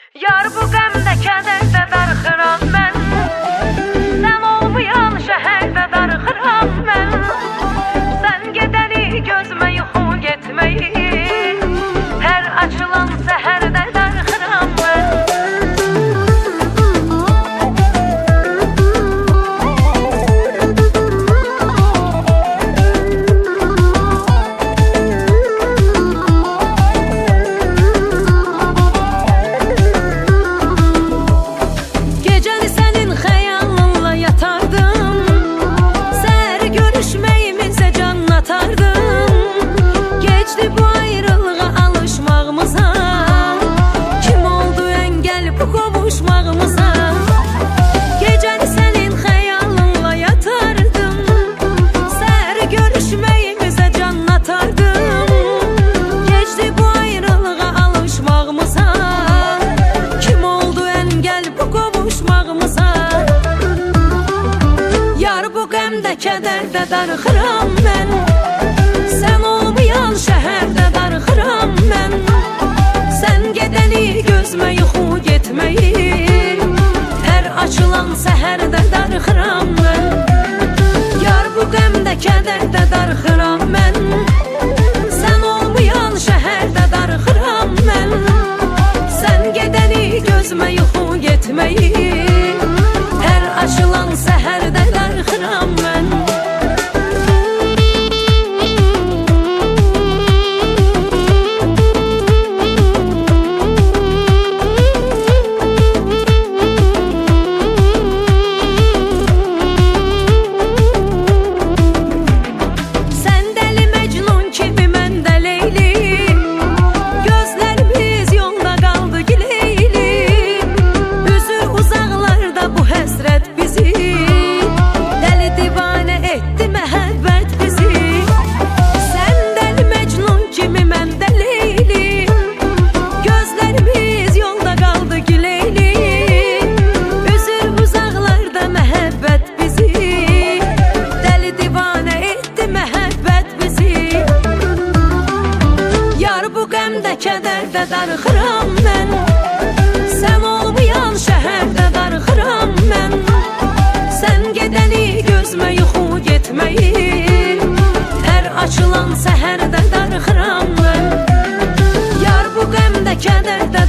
Yar bu qəmdə, kədərdə darıxıram mən. Sən olmayan şəhərdə darıxıram mən. Sən gedəni gözümə yuxu getməyi, hər açılan səhərdə darıxıram mən. Kədərdə darıxıram mən. Sən olmayan şəhərdə darıxıram mən. Sən gedəni gözümə yuxu getməyi, hər açılan səhərdə darıxıram mən. Yar bu qəmdə, kədərdə darıxıram mən. Sən olmayan şəhərdə darıxıram mən. Sən gedəni gözümə yuxu getməyi, hər açılan səhərdə darıxıram mən. Kədərdə darıxıram mən. Sən olmayan şəhərdə darıxıram mən. Sən gedəni gözümə yuxu getməyi, hər açılan səhərdə darıxıram mən. Yar bu qəmdə, kədərdə